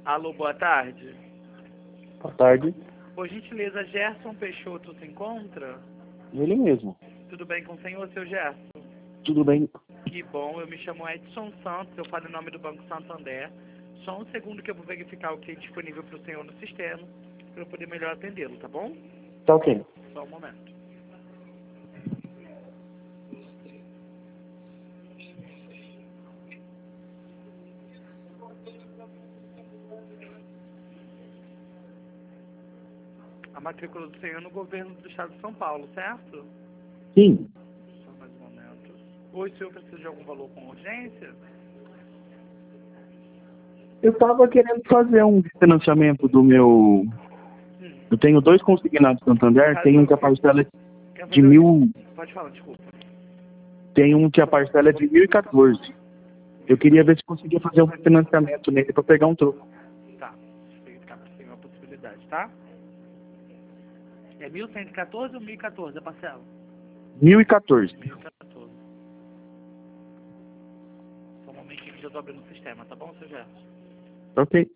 Alô, boa tarde. Boa tarde. Por gentileza, Gerson Peixoto se encontra? Ele mesmo. Tudo bem com o senhor, seu Gerson? Tudo bem? Que bom, eu me chamo Edson Santos, eu falo em nome do Banco Santander. Só um segundo que eu vou verificar o que é disponível para o senhor no sistema, para eu poder melhor atendê-lo, tá bom? Tá ok. Só um momento. A matrícula do senhor é no governo do estado de São Paulo, certo? Sim. Só mais um momento. Oi, o senhor precisa de algum valor com urgência? Eu estava querendo fazer um financiamento do meu... Eu tenho 2 consignados Santander, tem um que a parcela é de mil... Pode falar, desculpa. Tem um que a parcela é de 1.014. Eu queria ver se conseguia fazer um financiamento nele para pegar um troco. Tá, deixa eu verificar para o senhor a possibilidade, tá? É 1.114 ou 1.014 a parcela? 1.014. 1.014. Só um momentinho que já estou abrindo o sistema, tá bom, seu Gerson? Ok.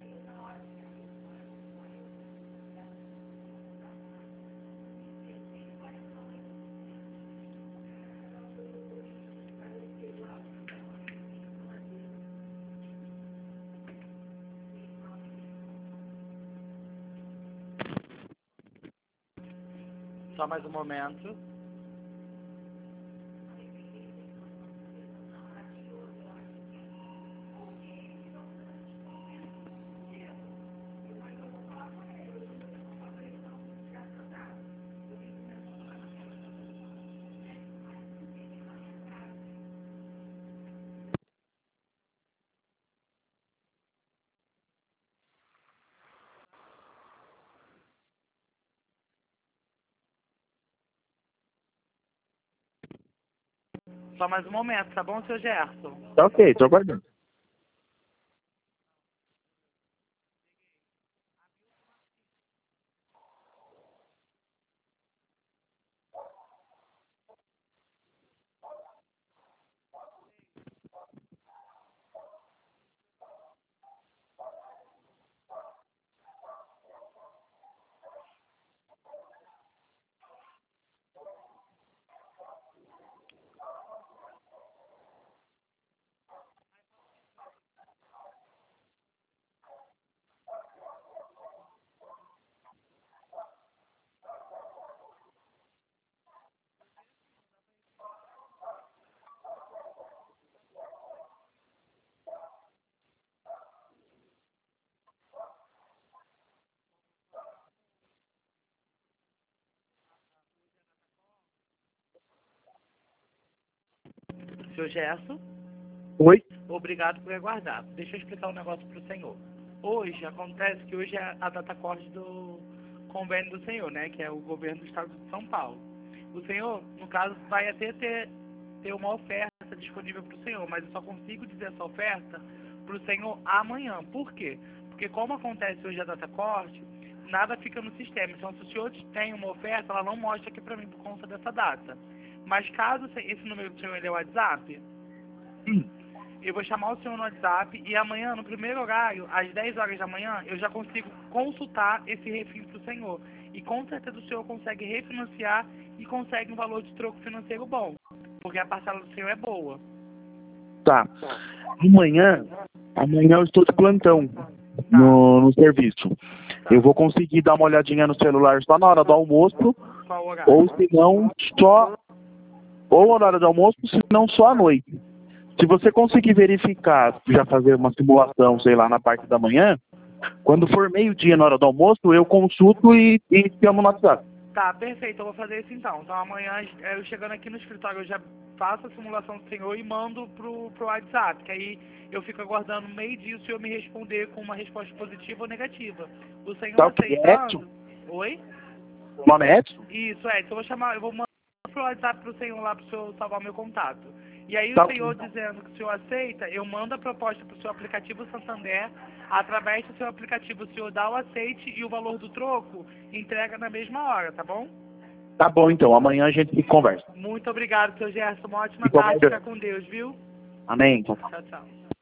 Só mais um momento. Só mais um momento, tá bom, seu Gerson? Tá ok, tô aguardando. Seu Gerson? Oi? Obrigado por aguardar. Deixa eu explicar um negócio para o senhor. Hoje, acontece que hoje é a data corte do convênio do senhor, né? Que é o governo do estado de São Paulo. O senhor, no caso, vai até ter uma oferta disponível para o senhor, mas eu só consigo dizer essa oferta para o senhor amanhã. Por quê? Porque como acontece hoje a data corte, nada fica no sistema. Então, se o senhor tem uma oferta, ela não mostra aqui para mim por conta dessa data. Mas caso esse número do senhor ele é o WhatsApp, eu vou chamar o senhor no WhatsApp e amanhã, no primeiro horário, às 10 horas da manhã, eu já consigo consultar esse refis para o senhor. E com certeza o senhor consegue refinanciar e consegue um valor de troco financeiro bom, porque a parcela do senhor é boa. Tá. Amanhã eu estou de plantão no serviço. Tá. Eu vou conseguir dar uma olhadinha no celular só na hora do almoço, Qual horário? ou se não, só... Ou na hora do almoço, se não, só à noite. Se você conseguir verificar, já fazer uma simulação, sei lá, na parte da manhã, quando for meio-dia na hora do almoço, eu consulto e chamo no WhatsApp. Tá, perfeito, eu vou fazer isso então. Então amanhã, eu chegando aqui no escritório, eu já faço a simulação do senhor e mando pro WhatsApp, que aí eu fico aguardando meio-dia o senhor me responder com uma resposta positiva ou negativa. O senhor Tá ok, aceitando... Edson? Oi? O nome é Edson? Isso, Edson, eu vou mandar pro WhatsApp pro senhor lá pro senhor salvar meu contato. E aí Tá o ok. senhor dizendo que o senhor aceita, eu mando a proposta pro seu aplicativo Santander, através do seu aplicativo o senhor dá o aceite e o valor do troco entrega na mesma hora, tá bom? Tá bom, então. Amanhã a gente conversa. Muito obrigado, seu Gerson. Uma ótima Fico tarde, fica aguardando. com Deus, viu? Amém. Tchau, tchau. Tchau, tchau.